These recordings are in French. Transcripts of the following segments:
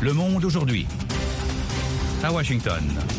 Le Monde aujourd'hui. À Washington.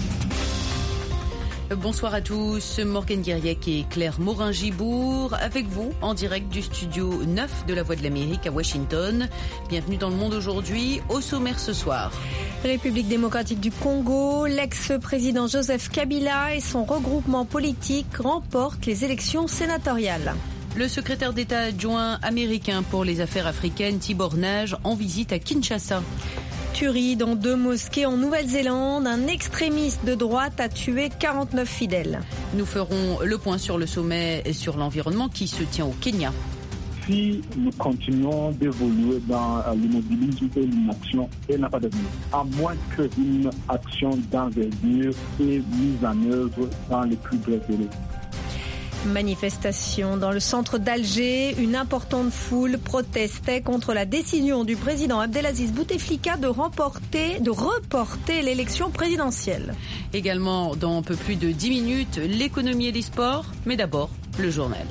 Bonsoir à tous, Morgane Guiriec et Claire Morin-Gibourg avec vous en direct du studio 9 de la Voix de l'Amérique à Washington. Bienvenue dans Le Monde aujourd'hui, au sommaire ce soir. République démocratique du Congo, l'ex-président Joseph Kabila et son regroupement politique remportent les élections sénatoriales. Le secrétaire d'État adjoint américain pour les affaires africaines, Tibor Nage, en visite à Kinshasa. Tuerie dans 2 mosquées en Nouvelle-Zélande. Un extrémiste de droite a tué 49 fidèles. Nous ferons le point sur le sommet sur l'environnement qui se tient au Kenya. Si nous continuons d'évoluer dans l'immobilisme et l'inaction, elle n'a pas d'avenir. À moins qu'une action d'envergure soit mise en œuvre dans les plus brefs délais. Manifestation dans le centre d'Alger. Une importante foule protestait contre la décision du président Abdelaziz Bouteflika de reporter l'élection présidentielle. Également, dans un peu plus de 10 minutes, l'économie et les sports. Mais d'abord, le journal.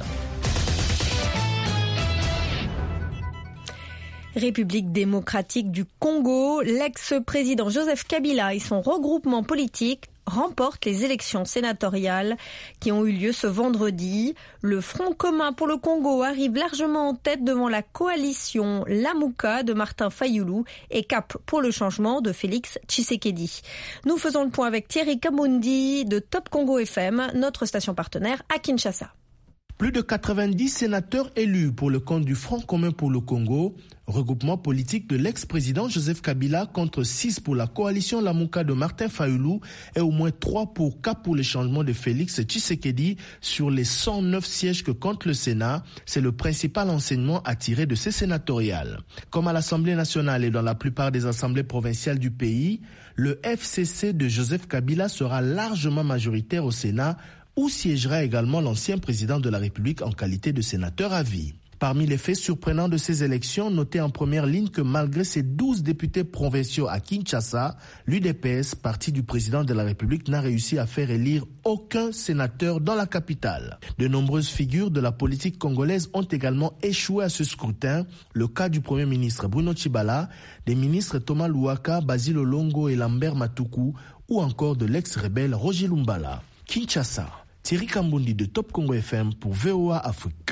République démocratique du Congo, l'ex-président Joseph Kabila et son regroupement politique remportent les élections sénatoriales qui ont eu lieu ce vendredi. Le Front commun pour le Congo arrive largement en tête devant la coalition Lamuka de Martin Fayulu et Cap pour le changement de Félix Tshisekedi. Nous faisons le point avec Thierry Kambundi de Top Congo FM, notre station partenaire à Kinshasa. Plus de 90 sénateurs élus pour le compte du Front commun pour le Congo, regroupement politique de l'ex-président Joseph Kabila, contre 6 pour la coalition Lamuka de Martin Fayulu et au moins 3 pour Cap pour le changement de Félix Tshisekedi sur les 109 sièges que compte le Sénat. C'est le principal enseignement à tirer de ces sénatoriales. Comme à l'Assemblée nationale et dans la plupart des assemblées provinciales du pays, le FCC de Joseph Kabila sera largement majoritaire au Sénat, où siégera également l'ancien président de la République en qualité de sénateur à vie. Parmi les faits surprenants de ces élections, notez en première ligne que malgré ses 12 députés provinciaux à Kinshasa, l'UDPS, parti du président de la République, n'a réussi à faire élire aucun sénateur dans la capitale. De nombreuses figures de la politique congolaise ont également échoué à ce scrutin. Le cas du Premier ministre Bruno Tshibala, des ministres Thomas Louaka, Basil Olongo et Lambert Matuku, ou encore de l'ex-rebelle Roger Lumbala. Kinshasa. Thierry Kambundi de Top Congo FM pour VOA Afrique.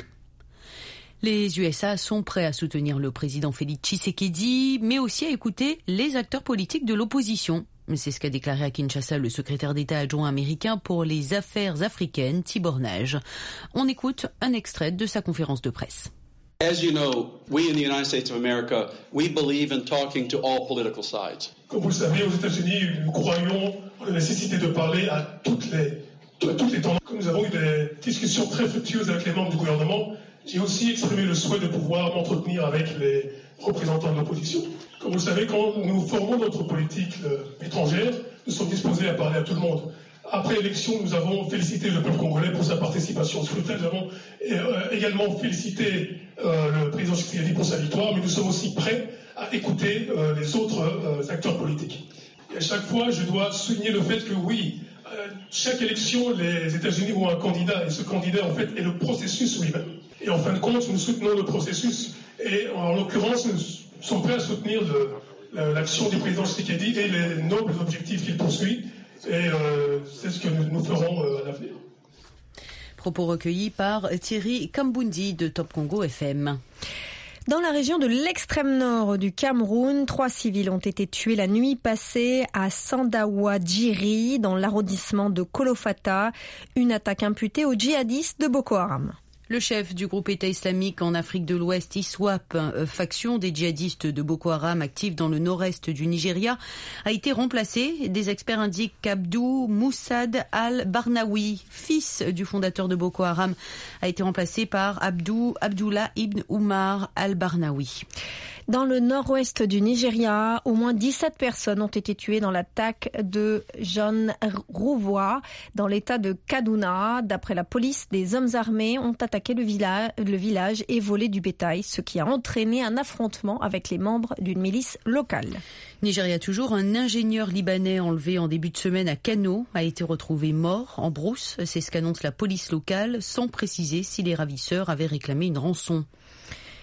Les USA sont prêts à soutenir le président Félix Tshisekedi, mais aussi à écouter les acteurs politiques de l'opposition. C'est ce qu'a déclaré à Kinshasa le secrétaire d'État adjoint américain pour les affaires africaines, Tibor Nage. On écoute un extrait de sa conférence de presse. As you know, we in the United States of America, we believe in talking to all political sides. Comme vous le savez, aux États-Unis, nous croyons en la nécessité de parler à toutes les tendances. Comme nous avons eu des discussions très fructueuses avec les membres du gouvernement, j'ai aussi exprimé le souhait de pouvoir m'entretenir avec les représentants de l'opposition. Comme vous le savez, quand nous formons notre politique étrangère, nous sommes disposés à parler à tout le monde. Après l'élection, nous avons félicité le peuple congolais pour sa participation au scrutin. Nous avons également félicité le président Tshisekedi pour sa victoire, mais nous sommes aussi prêts à écouter les autres acteurs politiques. Et à chaque fois, je dois souligner le fait que oui, chaque élection, les États-Unis ont un candidat, et ce candidat, en fait, est le processus lui-même. Et en fin de compte, nous soutenons le processus, et en l'occurrence, nous sommes prêts à soutenir l'action du président Tshisekedi et les nobles objectifs qu'il poursuit, et c'est ce que nous ferons à l'avenir. Propos recueillis par Thierry Kambundi de Top Congo FM. Dans la région de l'extrême nord du Cameroun, 3 civils ont été tués la nuit passée à Sandawa-Djiri, dans l'arrondissement de Kolofata. Une attaque imputée aux djihadistes de Boko Haram. Le chef du groupe État islamique en Afrique de l'Ouest, ISWAP, faction des djihadistes de Boko Haram active dans le nord-est du Nigeria, a été remplacé. Des experts indiquent qu'Abdou Moussad al-Barnawi, fils du fondateur de Boko Haram, a été remplacé par Abdullah ibn Umar al-Barnawi. Dans le nord-ouest du Nigeria, au moins 17 personnes ont été tuées dans l'attaque de John Rouvois dans l'état de Kaduna. D'après la police, des hommes armés ont attaqué le village et volé du bétail, ce qui a entraîné un affrontement avec les membres d'une milice locale. Nigeria toujours, un ingénieur libanais enlevé en début de semaine à Kano a été retrouvé mort en brousse. C'est ce qu'annonce la police locale, sans préciser si les ravisseurs avaient réclamé une rançon.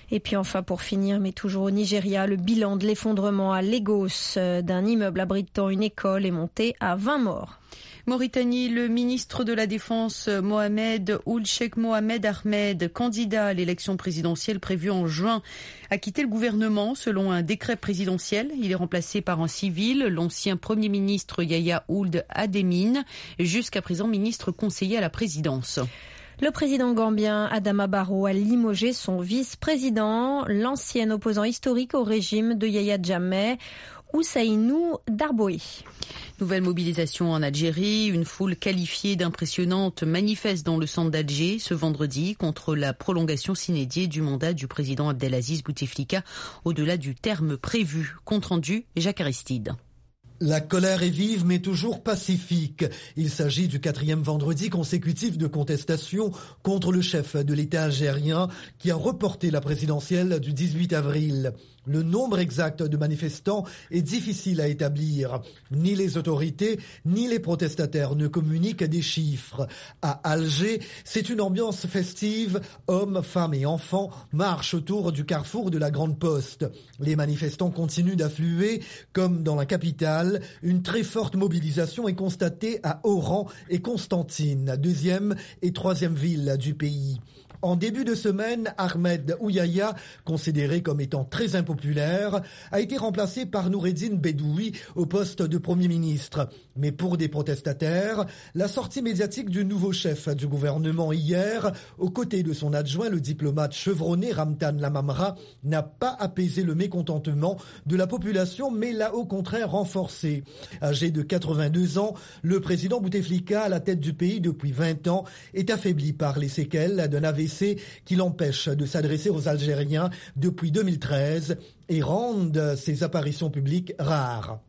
Et puis enfin pour finir, mais toujours au Nigeria, le bilan de l'effondrement à Lagos d'un immeuble abritant une école est monté à 20 morts. Mauritanie, le ministre de la Défense Mohamed Ould Cheikh Mohamed Ahmed, candidat à l'élection présidentielle prévue en juin, a quitté le gouvernement selon un décret présidentiel. Il est remplacé par un civil, l'ancien Premier ministre Yahya Ould Ademine, jusqu'à présent ministre conseiller à la présidence. Le président gambien Adama Barrow a limogé son vice-président, l'ancien opposant historique au régime de Yahya Jammeh, Ousseynou Darboe. Nouvelle mobilisation en Algérie. Une foule qualifiée d'impressionnante manifeste dans le centre d'Alger ce vendredi contre la prolongation sine die du mandat du président Abdelaziz Bouteflika au-delà du terme prévu. Compte rendu, Jacques Aristide. La colère est vive mais toujours pacifique. Il s'agit du 4e vendredi consécutif de contestation contre le chef de l'État algérien qui a reporté la présidentielle du 18 avril. Le nombre exact de manifestants est difficile à établir. Ni les autorités, ni les protestataires ne communiquent des chiffres. À Alger, c'est une ambiance festive. Hommes, femmes et enfants marchent autour du carrefour de la Grande Poste. Les manifestants continuent d'affluer. Comme dans la capitale, une très forte mobilisation est constatée à Oran et Constantine, 2e et 3e ville du pays. En début de semaine, Ahmed Ouyaya, considéré comme étant très impopulaire, a été remplacé par Noureddine Bedoui au poste de Premier ministre. Mais pour des protestataires, la sortie médiatique du nouveau chef du gouvernement hier, aux côtés de son adjoint, le diplomate chevronné Ramtan Lamamra, n'a pas apaisé le mécontentement de la population, mais l'a au contraire renforcé. Âgé de 82 ans, le président Bouteflika, à la tête du pays depuis 20 ans, est affaibli par les séquelles d'un AVC qui l'empêche de s'adresser aux Algériens depuis 2013 et rendent ses apparitions publiques rares.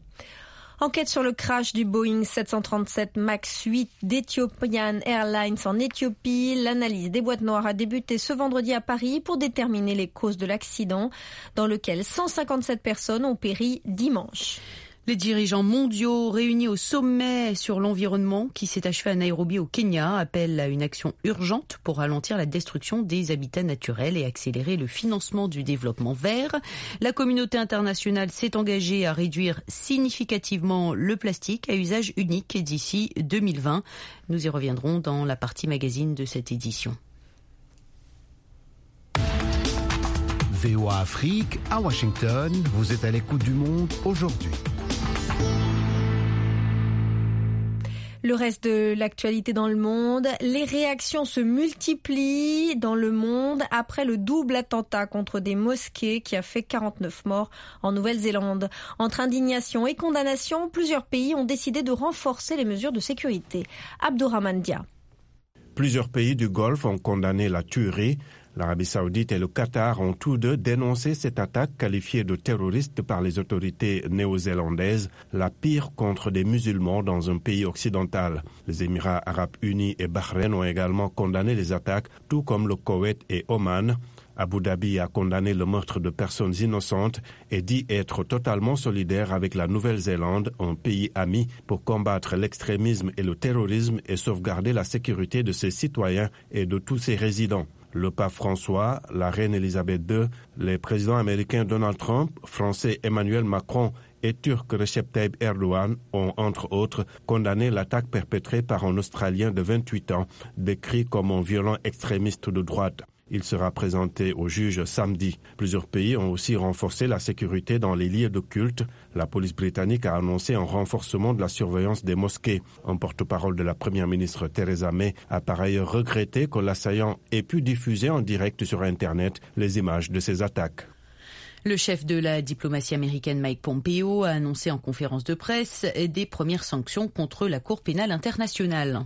Enquête sur le crash du Boeing 737 MAX 8 d'Ethiopian Airlines en Éthiopie. L'analyse des boîtes noires a débuté ce vendredi à Paris pour déterminer les causes de l'accident dans lequel 157 personnes ont péri dimanche. Les dirigeants mondiaux réunis au sommet sur l'environnement qui s'est achevé à Nairobi au Kenya appellent à une action urgente pour ralentir la destruction des habitats naturels et accélérer le financement du développement vert. La communauté internationale s'est engagée à réduire significativement le plastique à usage unique d'ici 2020. Nous y reviendrons dans la partie magazine de cette édition. VOA Afrique à Washington, vous êtes à l'écoute du monde aujourd'hui. Le reste de l'actualité dans le monde, les réactions se multiplient dans le monde après le double attentat contre des mosquées qui a fait 49 morts en Nouvelle-Zélande. Entre indignation et condamnation, plusieurs pays ont décidé de renforcer les mesures de sécurité. Abdourahmane Dia. Plusieurs pays du Golfe ont condamné la tuerie. L'Arabie Saoudite et le Qatar ont tous deux dénoncé cette attaque qualifiée de terroriste par les autorités néo-zélandaises, la pire contre des musulmans dans un pays occidental. Les Émirats arabes unis et Bahreïn ont également condamné les attaques, tout comme le Koweït et Oman. Abu Dhabi a condamné le meurtre de personnes innocentes et dit être totalement solidaire avec la Nouvelle-Zélande, un pays ami, pour combattre l'extrémisme et le terrorisme et sauvegarder la sécurité de ses citoyens et de tous ses résidents. Le pape François, la reine Elisabeth II, les présidents américains Donald Trump, français Emmanuel Macron et turc Recep Tayyip Erdogan ont, entre autres, condamné l'attaque perpétrée par un Australien de 28 ans, décrit comme un violent extrémiste de droite. Il sera présenté au juge samedi. Plusieurs pays ont aussi renforcé la sécurité dans les lieux de culte. La police britannique a annoncé un renforcement de la surveillance des mosquées. Un porte-parole de la première ministre Theresa May a par ailleurs regretté que l'assaillant ait pu diffuser en direct sur Internet les images de ces attaques. Le chef de la diplomatie américaine Mike Pompeo a annoncé en conférence de presse des premières sanctions contre la Cour pénale internationale.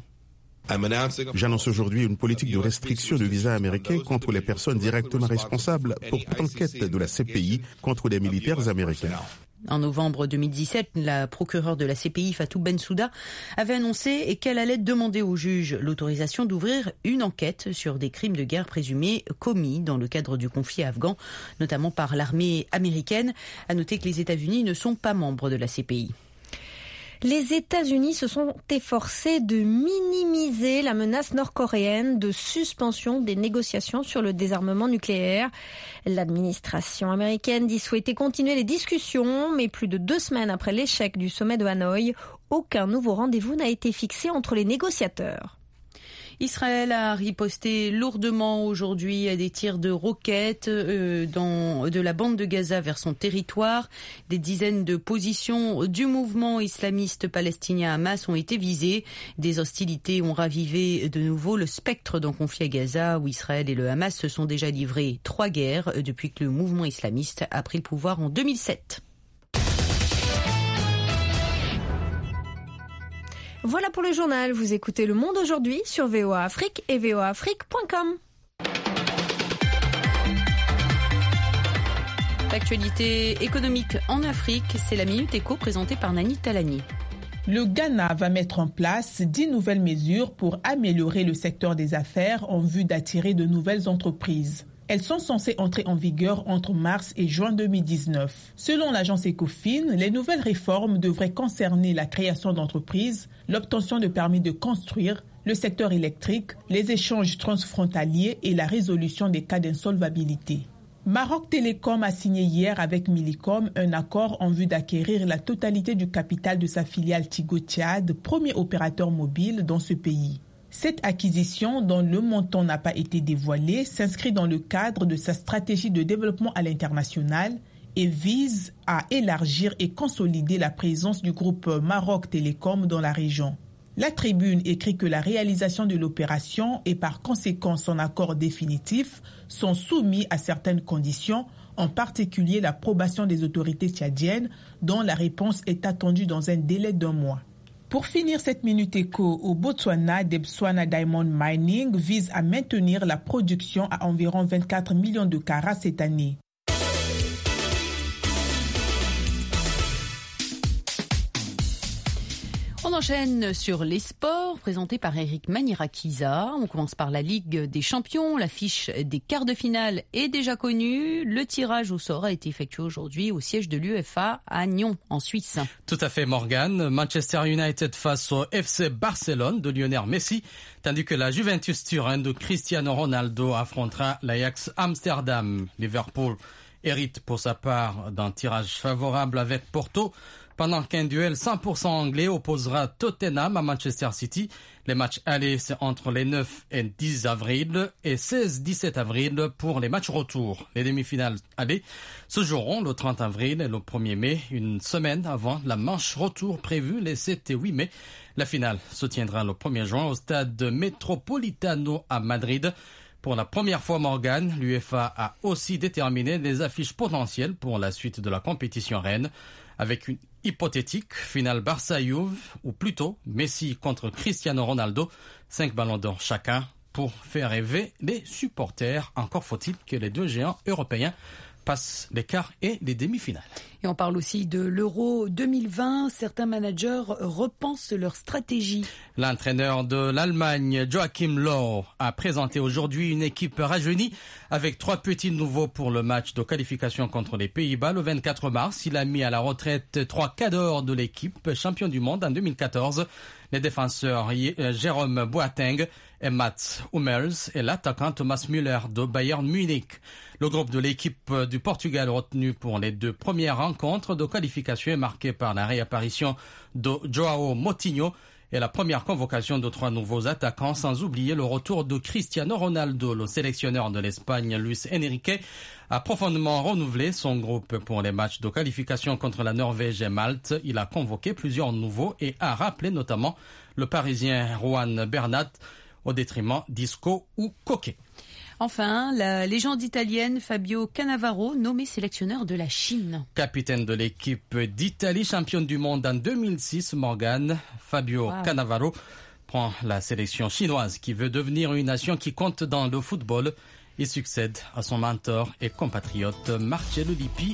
J'annonce aujourd'hui une politique de restriction de visas américains contre les personnes directement responsables pour toute enquête de la CPI contre des militaires américains. En novembre 2017, la procureure de la CPI, Fatou Bensouda, avait annoncé qu'elle allait demander au juge l'autorisation d'ouvrir une enquête sur des crimes de guerre présumés commis dans le cadre du conflit afghan, notamment par l'armée américaine. À noter que les États-Unis ne sont pas membres de la CPI. Les États-Unis se sont efforcés de minimiser la menace nord-coréenne de suspension des négociations sur le désarmement nucléaire. L'administration américaine dit souhaiter continuer les discussions, mais plus de 2 semaines après l'échec du sommet de Hanoï, aucun nouveau rendez-vous n'a été fixé entre les négociateurs. Israël a riposté lourdement aujourd'hui à des tirs de roquettes de la bande de Gaza vers son territoire. Des dizaines de positions du mouvement islamiste palestinien Hamas ont été visées. Des hostilités ont ravivé de nouveau le spectre d'un conflit à Gaza où Israël et le Hamas se sont déjà livrés 3 guerres depuis que le mouvement islamiste a pris le pouvoir en 2007. Voilà pour le journal. Vous écoutez Le Monde aujourd'hui sur VOA Afrique et voaafrique.com. L'actualité économique en Afrique, c'est la Minute Éco présentée par Nani Talani. Le Ghana va mettre en place 10 nouvelles mesures pour améliorer le secteur des affaires en vue d'attirer de nouvelles entreprises. Elles sont censées entrer en vigueur entre mars et juin 2019. Selon l'agence Ecofin, les nouvelles réformes devraient concerner la création d'entreprises, l'obtention de permis de construire, le secteur électrique, les échanges transfrontaliers et la résolution des cas d'insolvabilité. Maroc Télécom a signé hier avec Millicom un accord en vue d'acquérir la totalité du capital de sa filiale Tigo Tchad, premier opérateur mobile dans ce pays. Cette acquisition, dont le montant n'a pas été dévoilé, s'inscrit dans le cadre de sa stratégie de développement à l'international et vise à élargir et consolider la présence du groupe Maroc Télécom dans la région. La Tribune écrit que la réalisation de l'opération et par conséquent son accord définitif sont soumis à certaines conditions, en particulier l'approbation des autorités tchadiennes, dont la réponse est attendue dans un délai d'1 mois. Pour finir cette Minute Éco, au Botswana, Debswana Diamond Mining vise à maintenir la production à environ 24 millions de carats cette année. On enchaîne sur les sports, présentés par Eric Manirakiza. On commence par la Ligue des Champions. L'affiche des quarts de finale est déjà connue. Le tirage au sort a été effectué aujourd'hui au siège de l'UEFA à Nyon, en Suisse. Tout à fait, Morgane. Manchester United face au FC Barcelone de Lionel Messi, tandis que la Juventus Turin de Cristiano Ronaldo affrontera l'Ajax Amsterdam. Liverpool hérite pour sa part d'un tirage favorable avec Porto, pendant qu'un duel 100% anglais opposera Tottenham à Manchester City. Les matchs allés, c'est entre les 9 et 10 avril et 16-17 avril pour les matchs retour. Les demi-finales allées se joueront le 30 avril et le 1er mai, une semaine avant la manche retour prévue les 7 et 8 mai. La finale se tiendra le 1er juin au stade Metropolitano à Madrid. Pour la première fois, Morgane, l'UEFA a aussi déterminé les affiches potentielles pour la suite de la compétition reine, avec une hypothétique finale Barça-Juve, ou plutôt Messi contre Cristiano Ronaldo, 5 ballons d'or chacun pour faire rêver les supporters. Encore faut-il que les deux géants européens passent les quarts et les demi-finales. Et on parle aussi de l'Euro 2020. Certains managers repensent leur stratégie. L'entraîneur de l'Allemagne, Joachim Löw, a présenté aujourd'hui une équipe rajeunie avec 3 petits nouveaux pour le match de qualification contre les Pays-Bas le 24 mars. Il a mis à la retraite 3 cadors de l'équipe, champion du monde en 2014. Les défenseurs Jérôme Boateng et Mats Hummels et l'attaquant Thomas Müller de Bayern Munich. Le groupe de l'équipe du Portugal retenu pour les 2 premières rencontres de qualification est marqué par la réapparition de Joao Moutinho et la première convocation de 3 nouveaux attaquants, sans oublier le retour de Cristiano Ronaldo. Le sélectionneur de l'Espagne, Luis Enrique, a profondément renouvelé son groupe pour les matchs de qualification contre la Norvège et Malte. Il a convoqué plusieurs nouveaux et a rappelé notamment le Parisien Juan Bernat au détriment d'Isco ou Coquet. Enfin, la légende italienne Fabio Cannavaro, nommé sélectionneur de la Chine. Capitaine de l'équipe d'Italie, championne du monde en 2006, Morgane, Fabio Cannavaro prend la sélection chinoise qui veut devenir une nation qui compte dans le football. Il succède à son mentor et compatriote Marcello Lippi,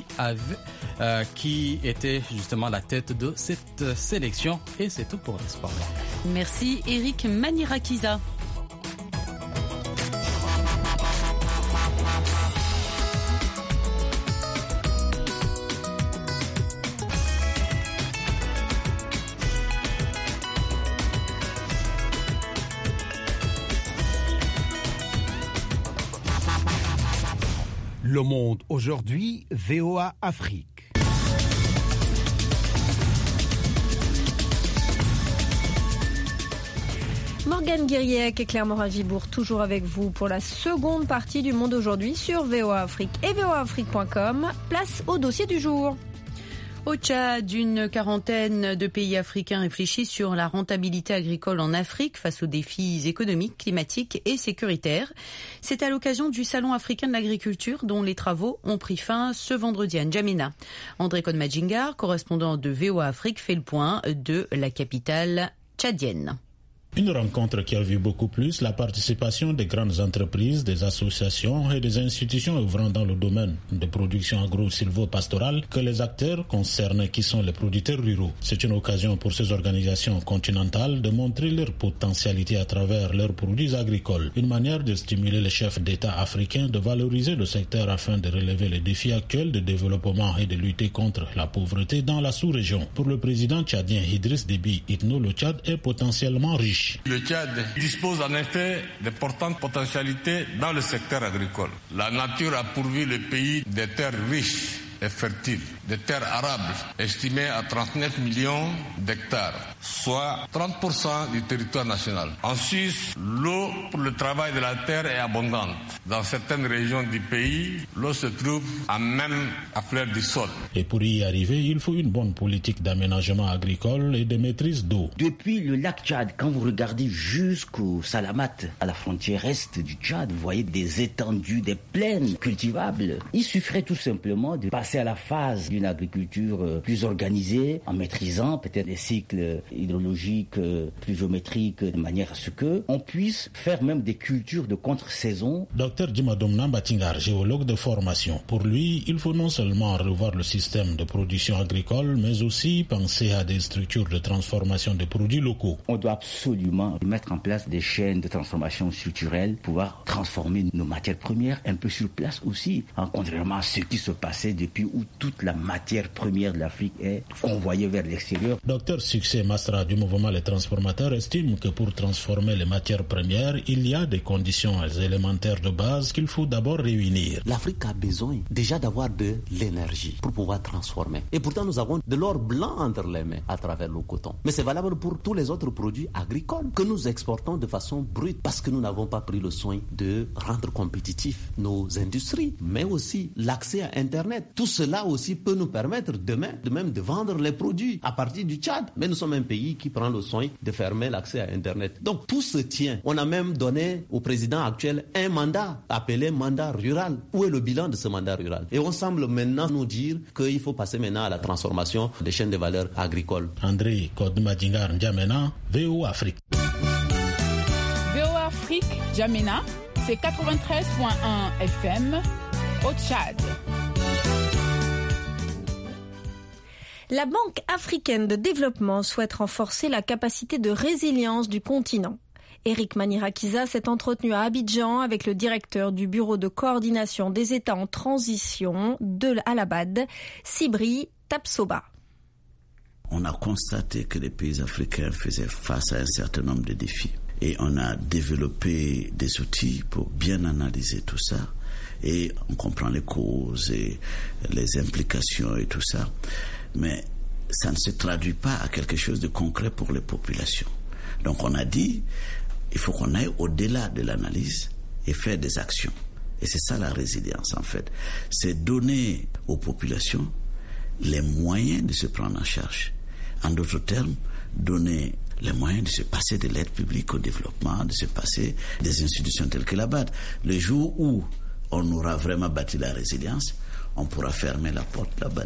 qui était justement à la tête de cette sélection. Et c'est tout pour le sport. Merci Eric Manirakiza. Le Monde aujourd'hui, VOA Afrique. Morgane Guiriec et Claire Morin-Gibourg, toujours avec vous pour la seconde partie du Monde aujourd'hui sur VOA Afrique et voaafrique.com. Place au dossier du jour. Au Tchad, une quarantaine de pays africains réfléchissent sur la rentabilité agricole en Afrique face aux défis économiques, climatiques et sécuritaires. C'est à l'occasion du Salon africain de l'agriculture dont les travaux ont pris fin ce vendredi à N'Djamena. André Kodmadjingar, correspondant de VOA Afrique, fait le point de la capitale tchadienne. Une rencontre qui a vu beaucoup plus la participation des grandes entreprises, des associations et des institutions œuvrant dans le domaine de production agro-silvo-pastorale que les acteurs concernés qui sont les producteurs ruraux. C'est une occasion pour ces organisations continentales de montrer leur potentialité à travers leurs produits agricoles. Une manière de stimuler les chefs d'État africains de valoriser le secteur afin de relever les défis actuels de développement et de lutter contre la pauvreté dans la sous-région. Pour le président tchadien Idriss Déby Itno, le Tchad est potentiellement riche. Le Tchad dispose en effet d'importantes potentialités dans le secteur agricole. La nature a pourvu le pays des terres riches et fertiles, des terres arables estimées à 39 millions d'hectares, soit 30% du territoire national. En Suisse, l'eau pour le travail de la terre est abondante. Dans certaines régions du pays, l'eau se trouve même à fleur du sol. Et pour y arriver, il faut une bonne politique d'aménagement agricole et de maîtrise d'eau. Depuis le lac Tchad, quand vous regardez jusqu'au Salamat, à la frontière est du Tchad, vous voyez des étendues, des plaines cultivables. Il suffirait tout simplement de passer à la phase d'une agriculture plus organisée, en maîtrisant peut-être les cycles hydrologiques plus géométriques, de manière à ce qu'on puisse faire même des cultures de contre-saison. Dr Djimadomna Batingar, géologue de formation. Pour lui, il faut non seulement revoir le système de production agricole, mais aussi penser à des structures de transformation des produits locaux. On doit absolument mettre en place des chaînes de transformation structurelle, pouvoir transformer nos matières premières un peu sur place aussi, contrairement à ce qui se passait depuis où toute la matière première de l'Afrique est convoyée vers l'extérieur. Docteur Succès Mastra du mouvement Les Transformateurs estime que pour transformer les matières premières, il y a des conditions élémentaires de base qu'il faut d'abord réunir. L'Afrique a besoin déjà d'avoir de l'énergie pour pouvoir transformer. Et pourtant, nous avons de l'or blanc entre les mains à travers le coton. Mais c'est valable pour tous les autres produits agricoles que nous exportons de façon brute parce que nous n'avons pas pris le soin de rendre compétitifs nos industries, mais aussi l'accès à Internet. Tout cela aussi peut nous permettre demain de même de vendre les produits à partir du Tchad. Mais nous sommes un pays qui prend le soin de fermer l'accès à Internet. Donc tout se tient. On a même donné au président actuel un mandat appelé mandat rural. Où est le bilan de ce mandat rural? Et on semble maintenant nous dire qu'il faut passer maintenant à la transformation des chaînes de valeur agricoles. André Kodmadjingar N'Djamena, VOA Afrique. VOA Afrique, N'Djamena, c'est 93.1 FM au Tchad. La Banque africaine de développement souhaite renforcer la capacité de résilience du continent. Eric Manirakiza s'est entretenu à Abidjan avec le directeur du Bureau de coordination des États en transition de Al-Abad, Sibri Tapsoba. On a constaté que les pays africains faisaient face à un certain nombre de défis. Et on a développé des outils pour bien analyser tout ça. Et on comprend les causes et les implications et tout ça. Mais ça ne se traduit pas à quelque chose de concret pour les populations. Donc on a dit, il faut qu'on aille au-delà de l'analyse et faire des actions. Et c'est ça la résilience en fait. C'est donner aux populations les moyens de se prendre en charge. En d'autres termes, donner les moyens de se passer de l'aide publique au développement, de se passer des institutions telles que la BAD. Le jour où on aura vraiment bâti la résilience, on pourra fermer la porte là-bas.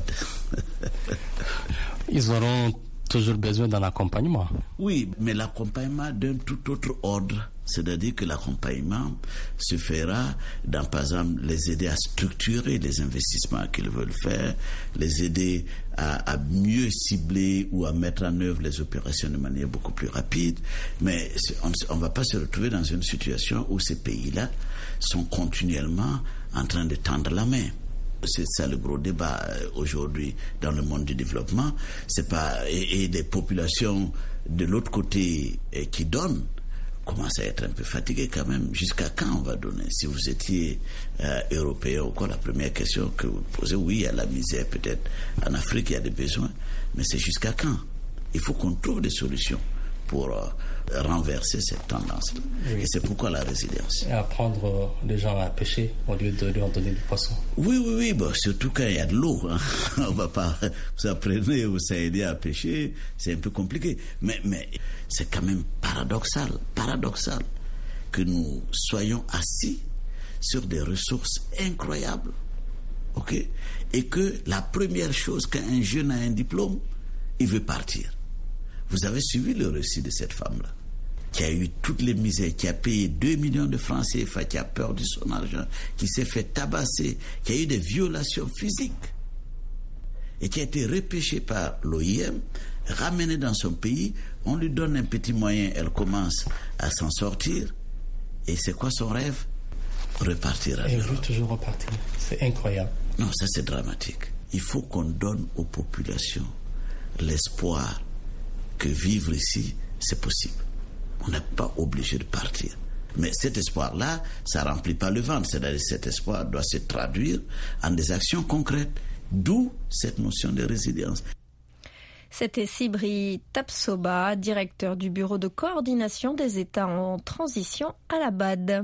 Ils auront toujours besoin d'un accompagnement. Oui, mais l'accompagnement d'un tout autre ordre. C'est-à-dire que l'accompagnement se fera dans, par exemple, les aider à structurer les investissements qu'ils veulent faire, les aider à mieux cibler ou à mettre en œuvre les opérations de manière beaucoup plus rapide. Mais on ne va pas se retrouver dans une situation où ces pays-là sont continuellement en train de tendre la main. C'est ça le gros débat aujourd'hui dans le monde du développement. C'est pas et des populations de l'autre côté qui donnent commence à être un peu fatigué quand même. Jusqu'à quand on va donner? Si vous étiez européen ou quoi, la première question que vous posez, oui, il y a la misère peut-être. En Afrique, il y a des besoins. Mais c'est jusqu'à quand? Il faut qu'on trouve des solutions pour renverser cette tendance. Oui. Et c'est pourquoi la résilience. Et apprendre les gens à pêcher au lieu de leur donner du poisson. Oui. Bon, surtout quand il y a de l'eau. Hein. On va pas vous apprenez ou ça aider à pêcher, c'est un peu compliqué. Mais c'est quand même paradoxal que nous soyons assis sur des ressources incroyables. OK? Et que la première chose qu'un jeune a un diplôme, il veut partir. Vous avez suivi le récit de cette femme-là, qui a eu toutes les misères, qui a payé 2 millions de francs CFA, qui a perdu son argent, qui s'est fait tabasser, qui a eu des violations physiques et qui a été repêchée par l'OIM, ramenée dans son pays. On lui donne un petit moyen, elle commence à s'en sortir. Et c'est quoi son rêve? Repartir à l'Europe. Elle veut toujours repartir. C'est incroyable. Non, ça c'est dramatique. Il faut qu'on donne aux populations l'espoir que vivre ici, c'est possible. On n'est pas obligé de partir. Mais cet espoir-là, ça ne remplit pas le ventre. C'est-à-dire que cet espoir doit se traduire en des actions concrètes. D'où cette notion de résilience. C'était Sibri Tapsoba, directeur du Bureau de coordination des États en transition à la BAD.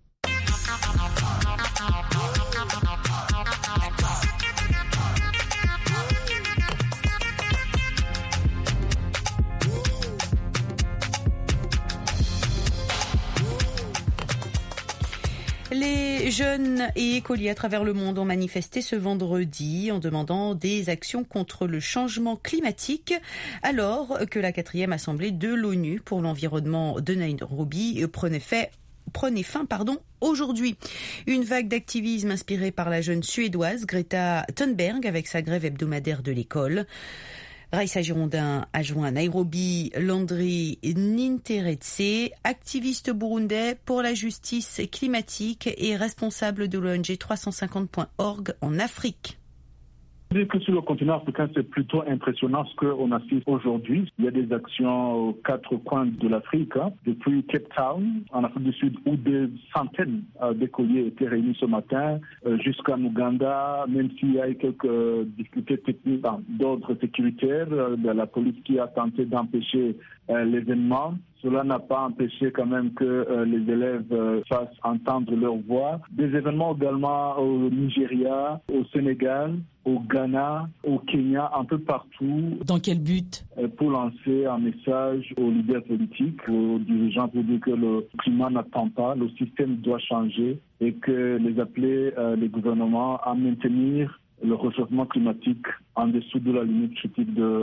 Les jeunes et écoliers à travers le monde ont manifesté ce vendredi en demandant des actions contre le changement climatique, alors que la 4e assemblée de l'ONU pour l'environnement de Nairobi prenait fin aujourd'hui. Une vague d'activisme inspirée par la jeune Suédoise Greta Thunberg avec sa grève hebdomadaire de l'école. Raissa Girondin a joint à Nairobi Landry Ninteretse, activiste burundais pour la justice climatique et responsable de l'ONG 350.org en Afrique. Je dis que sur le continent africain, c'est plutôt impressionnant ce qu'on assiste aujourd'hui. Il y a des actions aux 4 coins de l'Afrique, depuis Cape Town, en Afrique du Sud, où des centaines d'écoliers étaient réunis ce matin, jusqu'en Ouganda, même s'il y a eu quelques difficultés techniques d'ordre sécuritaire, de la police qui a tenté d'empêcher l'événement. Cela n'a pas empêché quand même que les élèves fassent entendre leur voix. Des événements également au Nigeria, au Sénégal, au Ghana, au Kenya, un peu partout. Dans quel but? Pour lancer un message aux leaders politiques, aux dirigeants, pour dire que le climat n'attend pas, le système doit changer et que les appeler les gouvernements à maintenir le réchauffement climatique en dessous de la limite critique de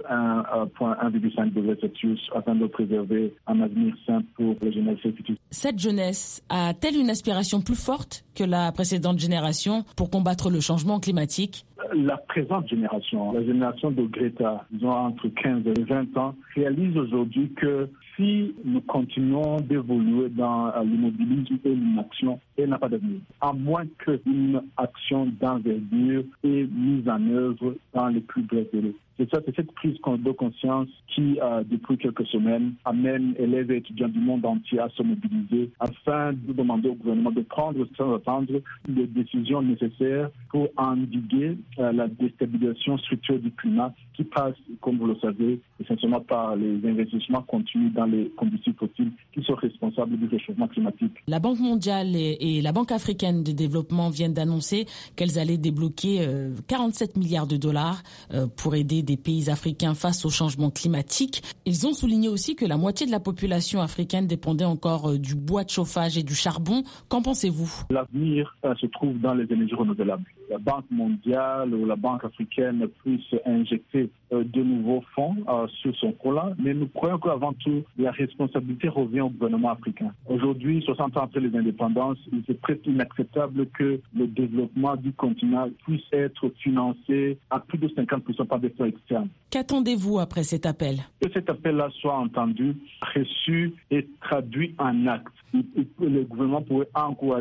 1,5 degré Celsius afin de préserver un avenir sain pour les générations futures. Cette jeunesse a-t-elle une aspiration plus forte que la précédente génération pour combattre le changement climatique? La présente génération, la génération de Greta, disons entre 15 et 20 ans, réalise aujourd'hui que si nous continuons d'évoluer dans l'immobilisme et l'inaction, elle n'a pas d'avenir. À moins qu'une action d'envergure est mise en œuvre dans les plus brefs délais. C'est cette prise de conscience qui, depuis quelques semaines, amène élèves et étudiants du monde entier à se mobiliser afin de demander au gouvernement de prendre sans attendre les décisions nécessaires pour endiguer la déstabilisation structurelle du climat qui passe, comme vous le savez, essentiellement par les investissements continus dans les combustibles fossiles qui sont responsables du réchauffement climatique. La Banque mondiale et la Banque africaine de développement viennent d'annoncer qu'elles allaient débloquer 47 milliards de dollars pour aider des pays africains face au changement climatique. Ils ont souligné aussi que la moitié de la population africaine dépendait encore du bois de chauffage et du charbon. Qu'en pensez-vous? L'avenir se trouve dans les énergies renouvelables. La Banque mondiale ou la Banque africaine puisse injecter de nouveaux fonds sur son cola, mais nous croyons qu'avant tout, la responsabilité revient au gouvernement africain. Aujourd'hui, 60 ans après les indépendances, il est presque inacceptable que le développement du continent puisse être financé à plus de 50% par des fonds externes. Qu'attendez-vous après cet appel? Que cet appel-là soit entendu, reçu et traduit en actes. Le gouvernement pourrait encourager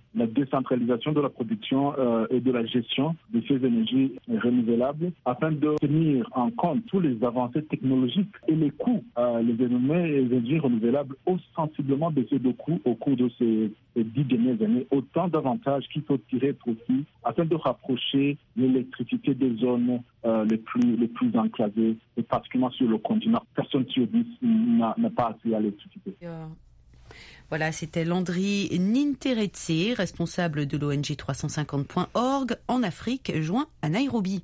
la décentralisation de la production et de la gestion de ces énergies renouvelables afin de tenir en compte tous les avancées technologiques et les coûts. Les énergies renouvelables ont sensiblement baissé de coûts au cours de ces 10 dernières années. Autant d'avantages qu'il faut tirer profit afin de rapprocher l'électricité des zones les plus enclavées, et particulièrement sur le continent. Personne sur 10 n'a pas accès à l'électricité. Voilà, c'était Landry Ninteretse, responsable de l'ONG 350.org en Afrique, joint à Nairobi.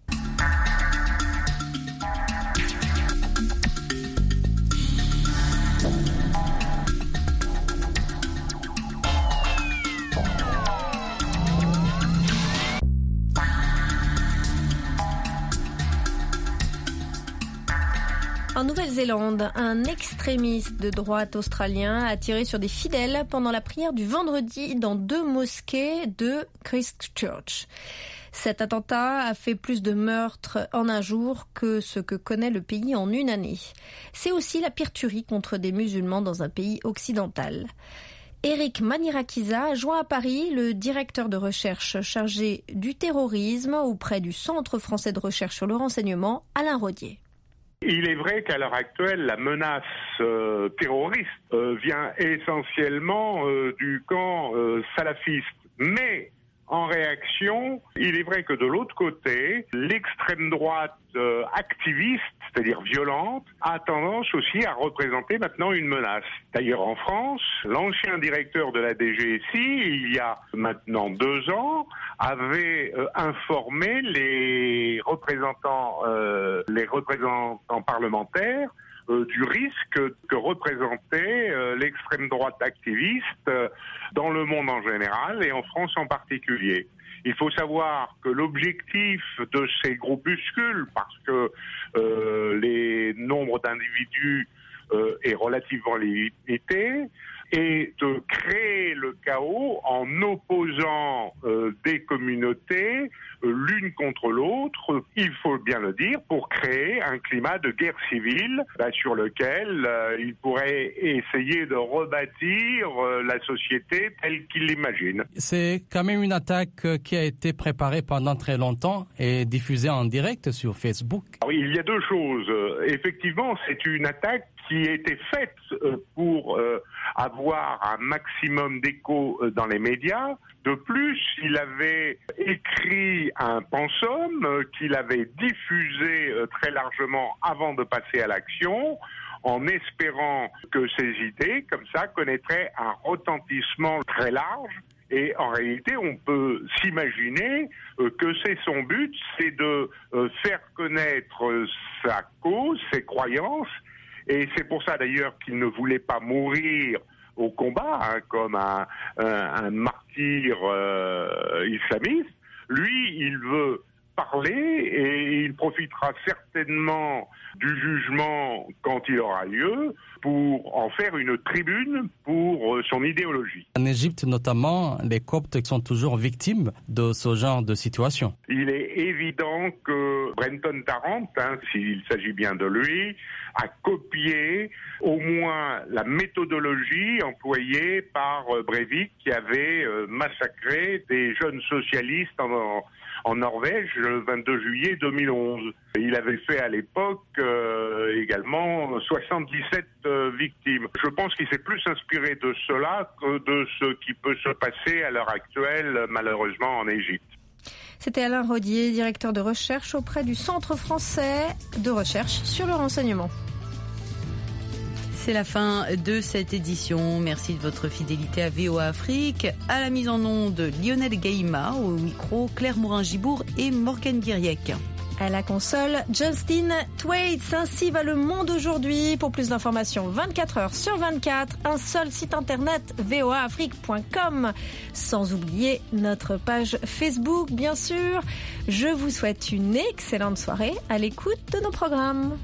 En Nouvelle-Zélande, un extrémiste de droite australien a tiré sur des fidèles pendant la prière du vendredi dans 2 mosquées de Christchurch. Cet attentat a fait plus de meurtres en un jour que ce que connaît le pays en une année. C'est aussi la pire tuerie contre des musulmans dans un pays occidental. Eric Manirakiza a joint à Paris le directeur de recherche chargé du terrorisme auprès du Centre français de recherche sur le renseignement, Alain Rodier. Il est vrai qu'à l'heure actuelle, la menace terroriste vient essentiellement du camp salafiste. Mais en réaction, il est vrai que de l'autre côté, l'extrême droite activiste, c'est-à-dire violente, a tendance aussi à représenter maintenant une menace. D'ailleurs, en France, l'ancien directeur de la DGSI, il y a maintenant 2 ans, avait informé les représentants parlementaires du risque que représentait l'extrême droite activiste dans le monde en général et en France en particulier. Il faut savoir que l'objectif de ces groupuscules, parce que les nombres d'individus est relativement limité, est de créer le chaos en opposant des communautés l'une contre l'autre, il faut bien le dire, pour créer un climat de guerre civile sur lequel il pourrait essayer de rebâtir la société telle qu'il l'imagine. C'est quand même une attaque qui a été préparée pendant très longtemps et diffusée en direct sur Facebook. Oui, il y a 2 choses. Effectivement, c'est une attaque qui a été faite pour avoir un maximum d'écho dans les médias. De plus, il avait écrit un pensum qu'il avait diffusé très largement avant de passer à l'action, en espérant que ces idées, comme ça, connaîtraient un retentissement très large. Et en réalité, on peut s'imaginer que c'est son but, c'est de faire connaître sa cause, ses croyances. Et c'est pour ça d'ailleurs qu'il ne voulait pas mourir au combat, comme un martyr islamiste. Lui, il veut parler et il profitera certainement du jugement quand il aura lieu pour en faire une tribune pour son idéologie. En Égypte notamment, les Coptes sont toujours victimes de ce genre de situation. Il est évident que Brenton Tarrant, s'il s'agit bien de lui, a copié au moins la méthodologie employée par Breivik qui avait massacré des jeunes socialistes en Norvège le 22 juillet 2011. Il avait fait à l'époque également 77 victimes. Je pense qu'il s'est plus inspiré de cela que de ce qui peut se passer à l'heure actuelle, malheureusement, en Égypte. C'était Alain Rodier, directeur de recherche auprès du Centre français de recherche sur le renseignement. C'est la fin de cette édition. Merci de votre fidélité à VOA Afrique. À la mise en onde, Lionel Gaïma. Au micro, Claire Morin-Gibourg et Morgane Guiriec. À la console, Justin Thwaites. Ainsi va le monde aujourd'hui. Pour plus d'informations, 24 heures sur 24, un seul site internet, voaafrique.com. Sans oublier notre page Facebook, bien sûr. Je vous souhaite une excellente soirée à l'écoute de nos programmes.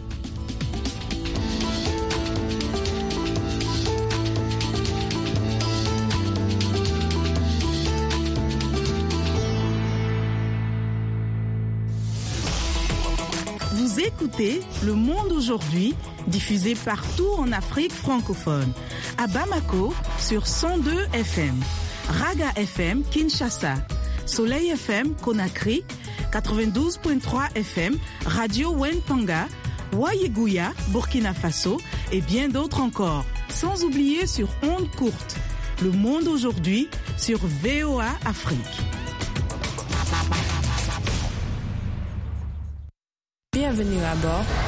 Vous écoutez Le Monde aujourd'hui, diffusé partout en Afrique francophone. À Bamako, sur 102 FM. Raga FM Kinshasa, Soleil FM Conakry, 92.3 FM, Radio Wenpanga, Wayeguya, Burkina Faso et bien d'autres encore. Sans oublier sur ondes courtes. Le monde aujourd'hui sur VOA Afrique. Bienvenue à bord.